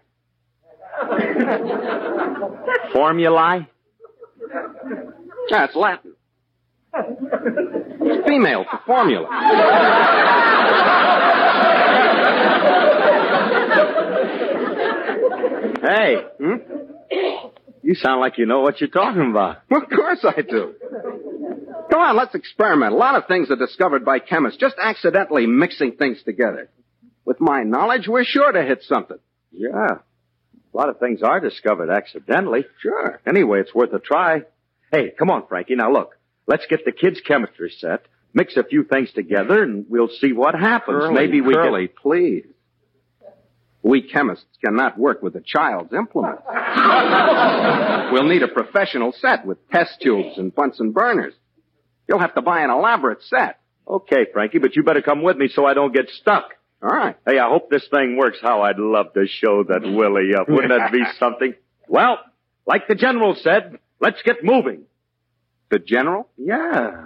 Formulae? Yeah, it's Latin. It's female for formula. Hey. Hmm? You sound like you know what you're talking about. Well, of course I do. Come on, let's experiment. A lot of things are discovered by chemists, just accidentally mixing things together. With my knowledge, we're sure to hit something. Yeah. A lot of things are discovered accidentally. Sure. Anyway, it's worth a try. Hey, come on, Frankie. Now, look. Let's get the kids' chemistry set, mix a few things together, and we'll see what happens. Curly, Maybe we Curly, can... please. We chemists cannot work with a child's implement. We'll need a professional set with test tubes and Bunsen burners. You'll have to buy an elaborate set. Okay, Frankie, but you better come with me so I don't get stuck. All right. Hey, I hope this thing works. How I'd love to show that Willie up. Wouldn't that be something? Well, like the general said, let's get moving. The general? Yeah.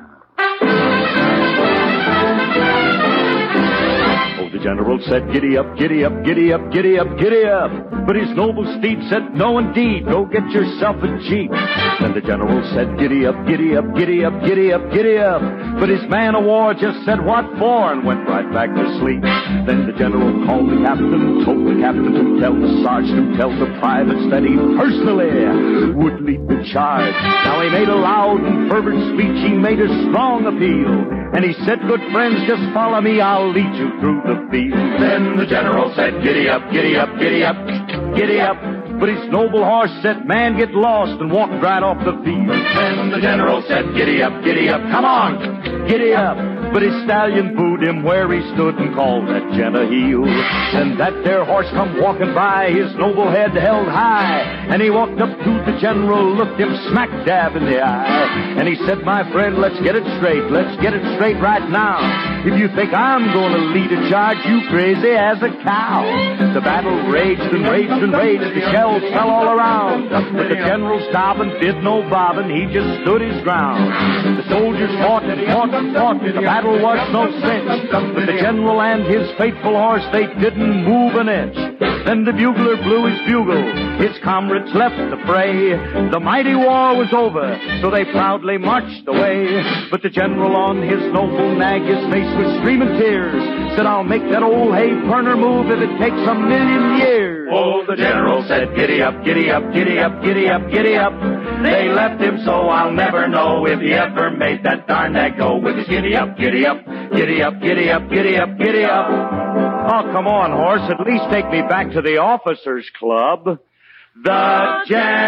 Oh, the general said, giddy up, giddy up, giddy up, giddy up, giddy up. But his noble steed said, no indeed, go get yourself a jeep. Then the general said, giddy up, giddy up, giddy up, giddy up, giddy up. But his man of war just said, what for? And went right back to sleep. Then the general called the captain, told the captain to tell the sergeant, to tell the privates that he personally would lead the charge. Now he made a loud and fervent speech, he made a strong appeal. And he said, good friends, just follow me, I'll lead you through the field. Then the general said, giddy up, giddy up, giddy up, giddy up. But his noble horse said, man, get lost, and walked right off the field. Then the general said, giddy up, giddy up, come on, giddy up. But his stallion booed him where he stood and called that gent a heel. And that there horse come walking by, his noble head held high. And he walked up to the general, looked him smack dab in the eye. And he said, my friend, let's get it straight, let's get it straight right now. If you think I'm going to lead a charge, you crazy as a cow. The battle raged and raged and raged, the shells fell all around. But the general stopped and did no bobbing, he just stood his ground. The soldiers fought and fought and fought, the battle was no cinch. But the general and his faithful horse, they didn't move an inch. Then the bugler blew his bugle, his comrades left the fray. The mighty war was over, so they proudly marched away. But the general on his noble nag, his face was streaming tears, said, I'll make that old hay burner move if it takes a million years. Oh, the general said, giddy up, giddy up, giddy up, giddy up, giddy up. They left him so I'll never know if he ever made that darn nag go with his giddy up, giddy up, giddy up, giddy up, giddy up, giddy up. Oh, come on, horse, at least take me back to the officers' club. The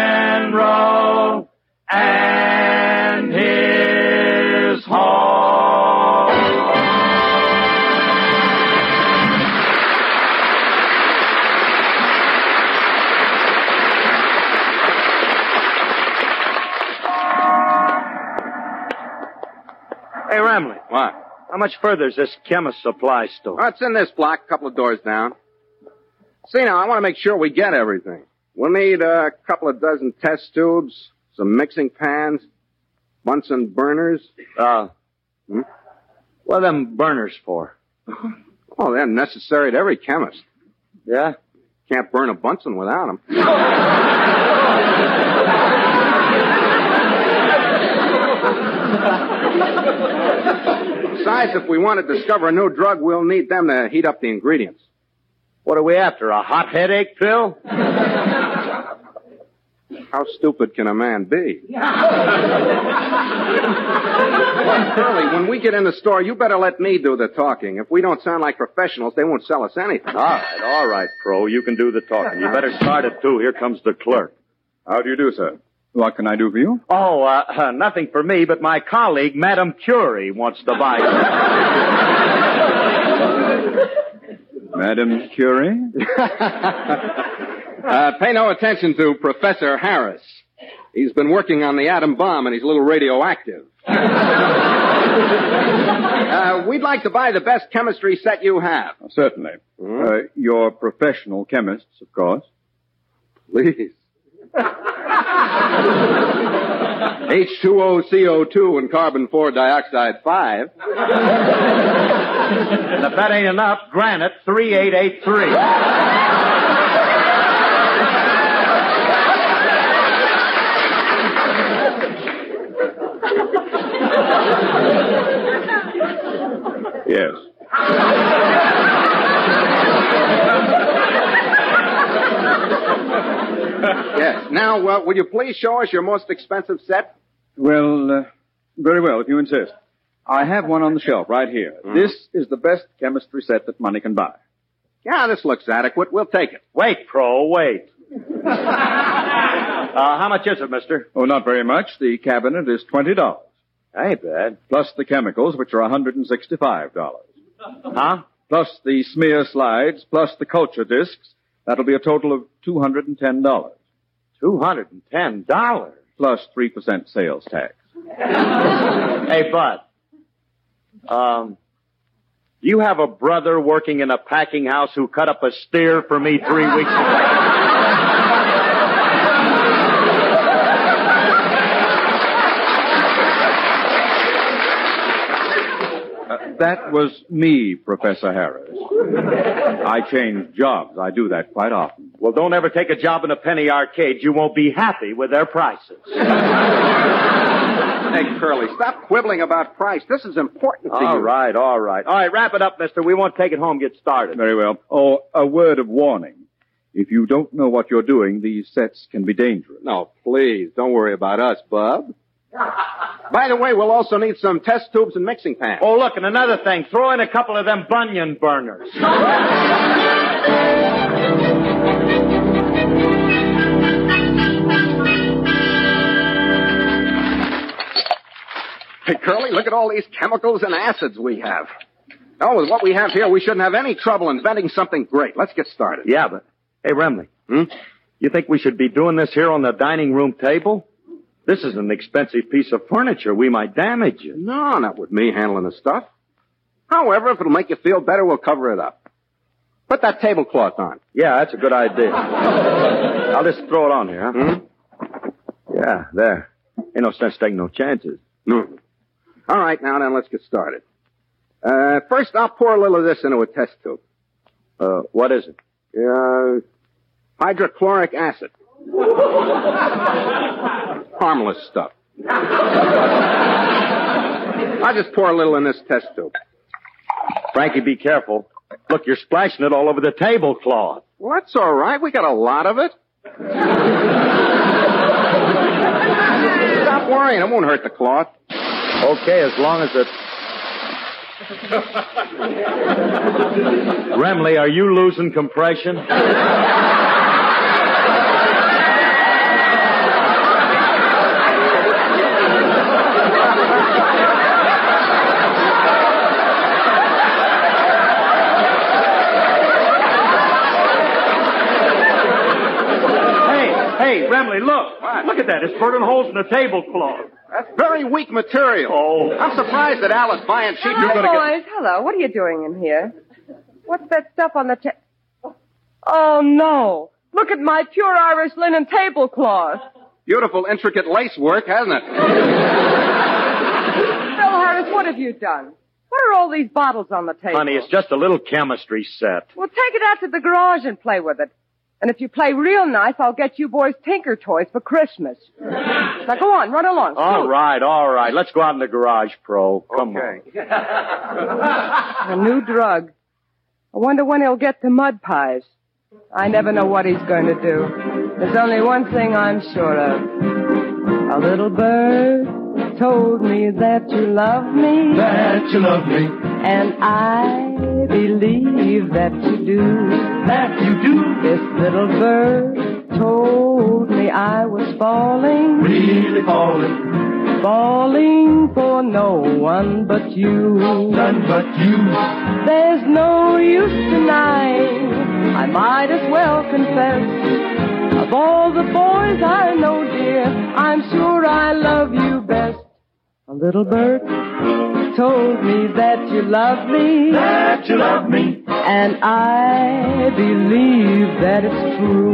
general and his horse. Hey, Ramley. What? How much further is this chemist supply store? Oh, it's in this block, a couple of doors down. See, now, I want to make sure we get everything. We'll need a couple of dozen test tubes, some mixing pans, Bunsen burners. Uh, hmm? What are them burners for? Oh, they're necessary to every chemist. Yeah? Can't burn a Bunsen without them. Besides, if we want to discover a new drug, we'll need them to heat up the ingredients. What are we after, a hot headache pill? How stupid can a man be? Curly, when we get in the store, you better let me do the talking. If we don't sound like professionals, they won't sell us anything. All right, all right, Pro. You can do the talking. You better start it, too. Here comes the clerk. How do you do, sir? What can I do for you? Oh, uh, uh, nothing for me, but my colleague, Madame Curie, wants to buy it. Madame Curie? uh, pay no attention to Professor Harris. He's been working on the atom bomb, and he's a little radioactive. uh, we'd like to buy the best chemistry set you have. Certainly. Hmm? Uh, you're professional chemists, of course. Please. H two O C O two and carbon four dioxide five. If that ain't enough, granite three eight eight three. Yes. Yes. Now, uh, will you please show us your most expensive set? Well, uh, very well, if you insist. I have one on the shelf right here. Mm. This is the best chemistry set that money can buy. Yeah, this looks adequate. We'll take it. Wait, Pro, wait. uh, how much is it, mister? Oh, not very much. The cabinet is twenty dollars. Ain't bad. Plus the chemicals, which are one hundred sixty-five dollars. Huh? Plus the smear slides, plus the culture discs. That'll be a total of two hundred ten dollars. two hundred ten dollars? Plus three percent sales tax. Hey, Bud. Um, do you have a brother working in a packing house who cut up a steer for me three weeks ago? Uh, that was me, Professor Harris. I change jobs. I do that quite often. Well, don't ever take a job in a penny arcade. You won't be happy with their prices. Hey, Curly, stop quibbling about price. This is important to you. All right, all right. All right, wrap it up, mister. We won't take it home. Get started. Very well. Oh, a word of warning. If you don't know what you're doing, these sets can be dangerous. No, please, don't worry about us, bub. By the way, we'll also need some test tubes and mixing pans. Oh, look, and another thing. Throw in a couple of them bunion burners. Hey, Curly, look at all these chemicals and acids we have. Oh, with what we have here, we shouldn't have any trouble inventing something great. Let's get started. Yeah, but, hey, Remley. Hmm? You think we should be doing this here on the dining room table? This is an expensive piece of furniture. We might damage it. No, not with me handling the stuff. However, if it'll make you feel better, we'll cover it up. Put that tablecloth on. Yeah, that's a good idea. I'll just throw it on here, huh? Hmm? Yeah, there. Ain't no sense taking no chances. No. All right, now then, let's get started. Uh, first, I'll pour a little of this into a test tube. Uh, what is it? Uh, hydrochloric acid. Harmless stuff. I'll just pour a little in this test tube. Frankie, be careful. Look, you're splashing it all over the tablecloth. Well, that's all right. We got a lot of it. Stop worrying. It won't hurt the cloth. Okay, as long as it... Remley, are you losing compression? Hey, Remley, look. What? Look at that. It's burning holes in the tablecloth. That's very weak material. Oh. I'm surprised that Alice buying cheap. Hello, You're going to boys. Hello. What are you doing in here? What's that stuff on the ta- Oh, no. Look at my pure Irish linen tablecloth. get beautiful, intricate lace work, hasn't it? Phil Harris, what have you done? What are all these bottles on the table? Honey, it's just a little chemistry set. Well, take it out to the garage and play with it. And if you play real nice, I'll get you boys Tinker toys for Christmas. Now, go on, run along. All right, all right. Let's go out in the garage, Pro. Come Okay. A new drug. I wonder when he'll get to mud pies. I never know what he's going to do. There's only one thing I'm sure of. A little bird told me that you love me. That you love me. And I believe that you do. That you do. This little bird told me I was falling. Really falling. Falling for no one but you. None but you. There's no use denying. I might as well confess. Of all the boys I know, dear, I'm sure I love you best. A little bird told me that you love me. That you love me. And I believe that it's true.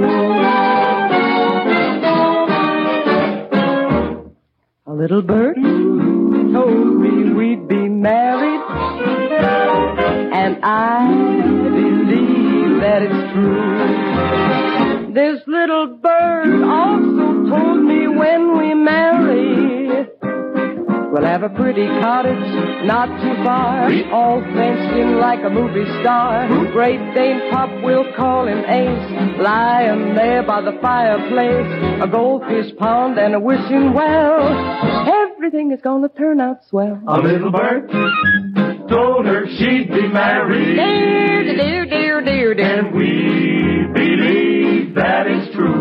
A little bird told me we'd be married. And I believe that it's true. This little bird also told me when we marry, we'll have a pretty cottage not too far, all fenced in like a movie star. Great Dane Pup, we'll call him Ace, lying there by the fireplace, a goldfish pond and a wishing well. Everything is gonna turn out swell. A little bird told her she'd be married. Dear, dear, dear, dear, dear. And we believe that it's true.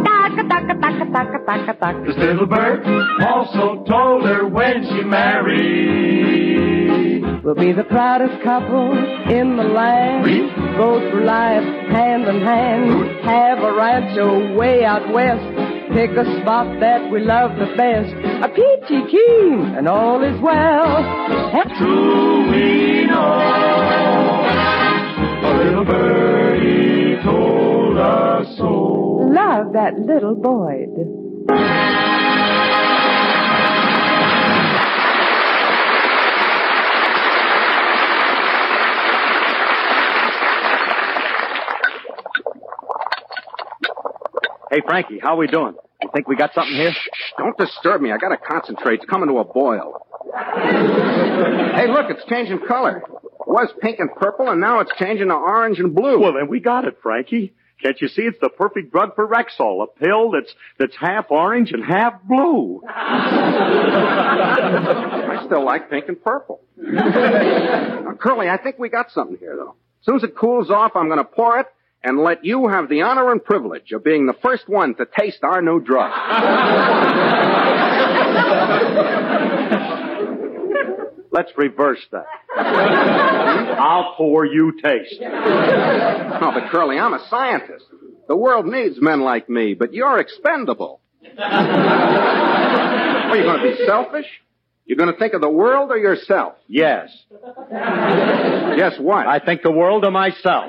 This little bird also told her when she married, we'll be the proudest couple in the land. Go through life hand in hand. Have a rancho way out west. Pick a spot that we love the best. A peachy keen and all is well. True we know. A little birdie told us so. Love that little Boyd. Hey, Frankie, how we doing? You think we got something here? Shh, don't disturb me. I gotta concentrate. It's coming to a boil. Hey, look, it's changing color. It was pink and purple, and now it's changing to orange and blue. Well, then we got it, Frankie. Can't you see it's the perfect drug for Rexall, a pill that's that's half orange and half blue. I still like pink and purple. Now, Curly, I think we got something here, though. As soon as it cools off, I'm going to pour it and let you have the honor and privilege of being the first one to taste our new drug. Let's reverse that. I'll pour, you taste. No, but Curly, I'm a scientist. The world needs men like me, but you're expendable. Are you going to be selfish? You're going to think of the world or yourself? Yes. Yes, what? I think the world of myself.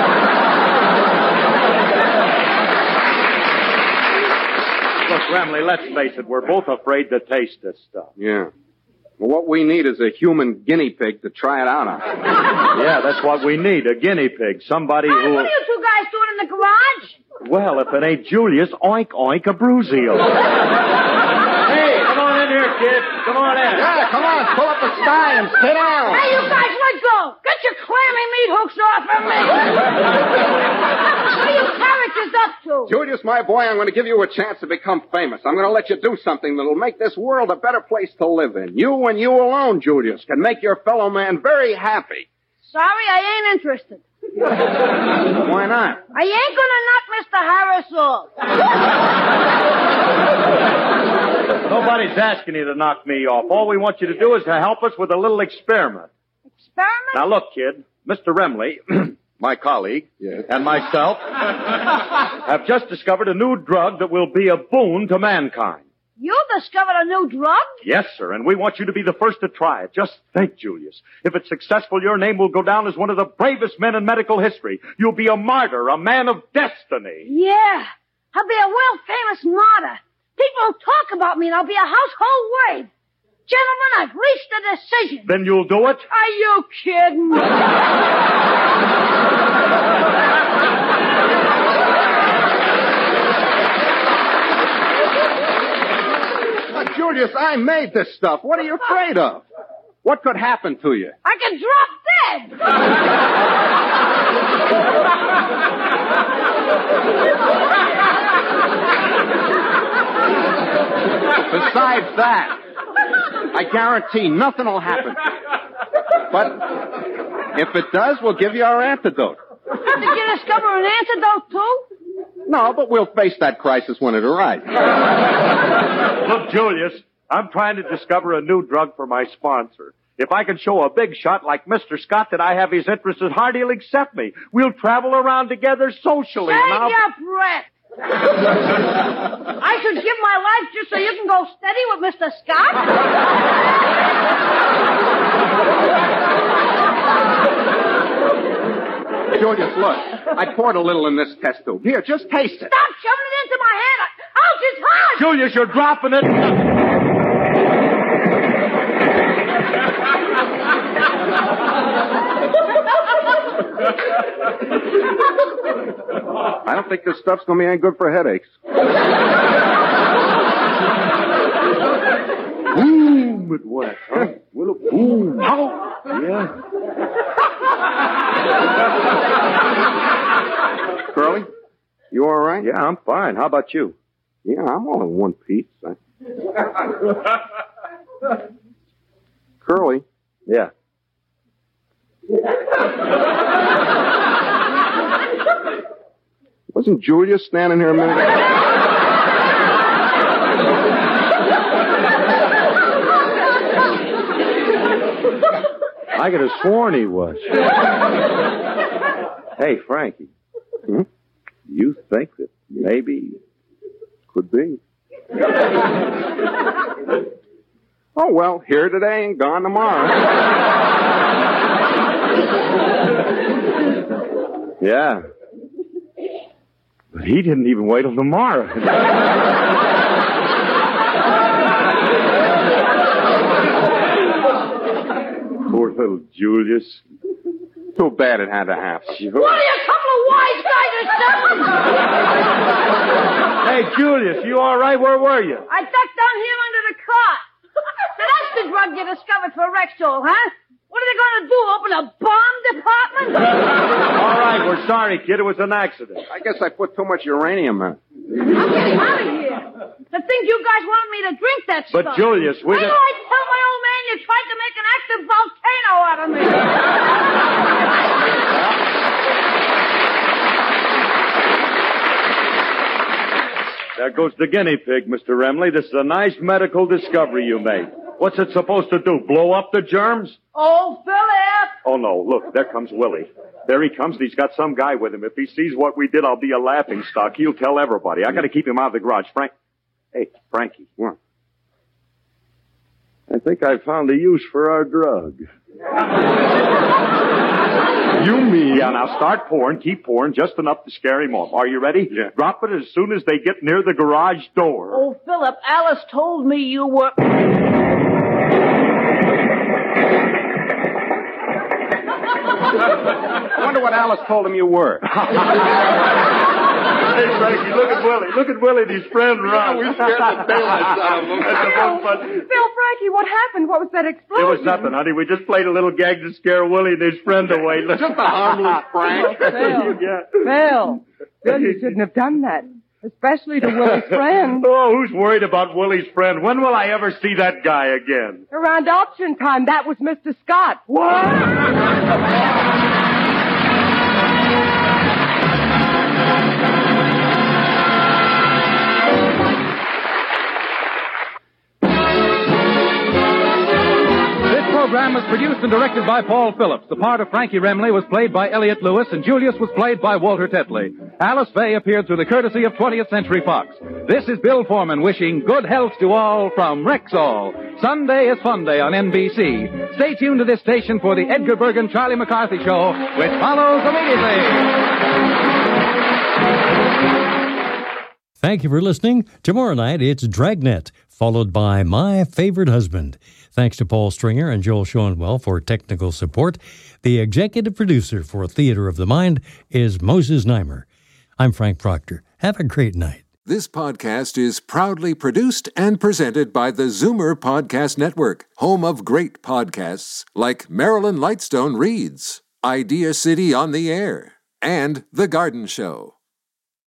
Look, Remley, let's face it, we're both afraid to taste this stuff. Yeah. Well, what we need is a human guinea pig to try it out on. Yeah, that's what we need, a guinea pig. Somebody Hey, who... what are you two guys doing in the garage? Well, if it ain't Julius, oink, oink, a Bruzio. Hey, come on in here, kid. Come on in. Yeah, come on, pull up a sty and sit down. Hey, you guys, let go. Get your clammy meat hooks off of me. What are you characters up to? Julius, my boy, I'm going to give you a chance to become famous. I'm going to let you do something that'll make this world a better place to live in. You and you alone, Julius, can make your fellow man very happy. Sorry, I ain't interested. Why not? I ain't gonna knock Mister Harris off. Nobody's asking you to knock me off. All we want you to do is to help us with a little experiment. Experiment? Now, look, kid, Mister Remley, my colleague, yes, and myself have just discovered a new drug that will be a boon to mankind. You discovered a new drug? Yes, sir, and we want you to be the first to try it. Just think, Julius. If it's successful, your name will go down as one of the bravest men in medical history. You'll be a martyr, a man of destiny. Yeah. I'll be a world-famous martyr. People will talk about me, and I'll be a household word. Gentlemen, I've reached a decision. Then you'll do it? Are you kidding? Julius, I made this stuff. What are you afraid of? What could happen to you? I can drop dead. Besides that, I guarantee nothing will happen. But if it does, we'll give you our antidote. Did you discover an antidote, too? No, but we'll face that crisis when it arrives. Look, Julius, I'm trying to discover a new drug for my sponsor. If I can show a big shot like Mister Scott that I have his interests at heart, he'll accept me. We'll travel around together socially. Save and I'll... your breath. I should give my life just so you can go steady with Mister Scott? Julius, look. I poured a little in this test tube. Here, just taste it. Stop shoving it into my hand. Ouch, it's hot! Julius, you're dropping it. I don't think this stuff's going to be any good for headaches. Boom, it was, huh? Well, boom. Ow! Yeah. Curly, you all right? Yeah, I'm fine. How about you? Yeah, I'm all in one piece. I... Curly. Yeah. Wasn't Julia standing here a minute ago? I could have sworn he was. Hey, Frankie. Hmm? You think that maybe... Could be. Oh, well, here today and gone tomorrow. Yeah. But he didn't even wait till tomorrow. Poor little Julius. Too bad it had to happen. What are you, a couple of wise guys or something? Hey, Julius, you all right? Where were you? I ducked down here under the cot. So that's the drug you discovered for Rexall, huh? What are they going to do, open a bomb department? All right, we're sorry, kid. It was an accident. I guess I put too much uranium in. I'm getting out of here. To think you guys wanted me to drink that But, stuff. Julius, we Why do didn't- I tell my old man you tried to make an active volcano out of me? There goes the guinea pig, Mister Remley. This is a nice medical discovery you made. What's it supposed to do, blow up the germs? Oh, Philip! Oh, no, look, there comes Willie. There he comes, and he's got some guy with him. If he sees what we did, I'll be a laughing stock. He'll tell everybody. I gotta keep him out of the garage. Frank... Hey, Frankie. What? I think I found a use for our drug. You mean? Yeah, now start pouring. Keep pouring, just enough to scare him off. Are you ready? Yeah. Drop it as soon as they get near the garage door. Oh, Philip, Alice told me you were... I wonder what Alice told him you were. Hey, Frankie, look at Willie. Look at Willie and his friend Ron. We scared the daylights out of him. That's the most fun. Phil, Frankie, what happened? What was that It explosion? was nothing, honey. We just played a little gag to scare Willie and his friend away. Just a harmless prank. Phil. Yeah. Phil, Phil, you shouldn't have done that. Especially to Willie's friend. Oh, who's worried about Willie's friend? When will I ever see that guy again? Around auction time, that was Mister Scott. What? This program was produced and directed by Paul Phillips. The part of Frankie Remley was played by Elliot Lewis, and Julius was played by Walter Tetley. Alice Faye appeared through the courtesy of twentieth Century Fox. This is Bill Foreman wishing good health to all from Rexall. Sunday is Fun Day on N B C. Stay tuned to this station for the Edgar Bergen Charlie McCarthy Show, which follows immediately. Thank you for listening. Tomorrow night, it's Dragnet, followed by My Favorite Husband. Thanks to Paul Stringer and Joel Schoenwell for technical support. The executive producer for Theater of the Mind is Moses Neimer. I'm Frank Proctor. Have a great night. This podcast is proudly produced and presented by the Zoomer Podcast Network, home of great podcasts like Marilyn Lightstone Reads, Idea City on the Air, and The Garden Show.